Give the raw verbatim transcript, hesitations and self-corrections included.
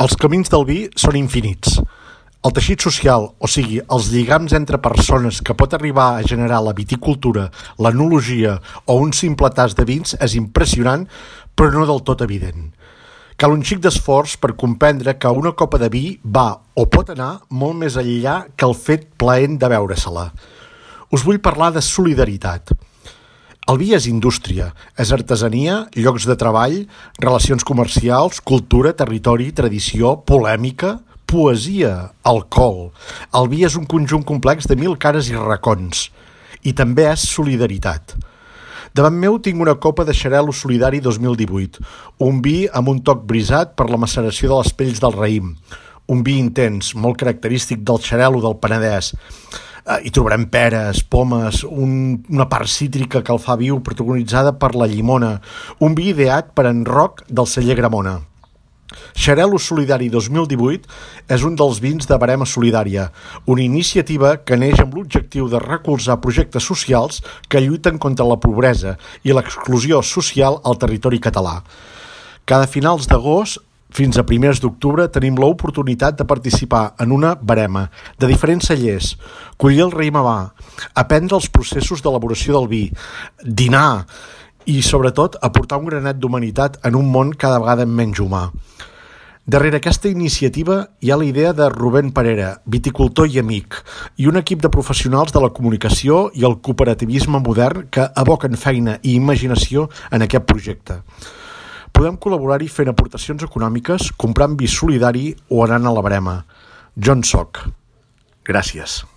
Els camins del vi són infinits. El teixit social, o sigui, els lligams entre persones que pot arribar a generar la viticultura, l'enologia o un simple tas de vins és impressionant, però no del tot evident. Cal un xic d'esforç per comprendre que una copa de vi va o pot anar molt més enllà que el fet plaent de beure-se-la. Us vull parlar de solidaritat. El vi és indústria, és artesania, llocs de treball, relacions comercials, cultura, territori, tradició, polèmica, poesia, alcohol. El vi és un conjunt complex de mil cares i racons. I també és solidaritat. Davant meu tinc una copa de Xarel·lo Solidari dos mil divuit, un vi amb un toc brisat per la maceració de les pells del raïm, un vi intens, molt característic del Xarel·lo del Penedès. Hi trobarem peres, pomes, un, una part cítrica que el fa viu protagonitzada per la llimona, un vi ideat per en Roc del celler Gramona. Xarel·lo Solidari dos mil divuit és un dels vins de Verema Solidària, una iniciativa que neix amb l'objectiu de recolzar projectes socials que lluiten contra la pobresa i l'exclusió social al territori català. Cada finals d'agost fins a primers d'octubre tenim l'oportunitat de participar en una barema de diferents cellers, collir el raïm havà, aprendre els processos d'elaboració del vi, dinar i, sobretot, aportar un granet d'humanitat en un món cada vegada menys humà. Darrere aquesta iniciativa hi ha la idea de Rubén Parera, viticultor i amic, i un equip de professionals de la comunicació i el cooperativisme modern que aboquen feina i imaginació en aquest projecte. Podem col·laborar-hi fent aportacions econòmiques, comprant vi solidari o anant a la barema. Jo en soc. Gràcies.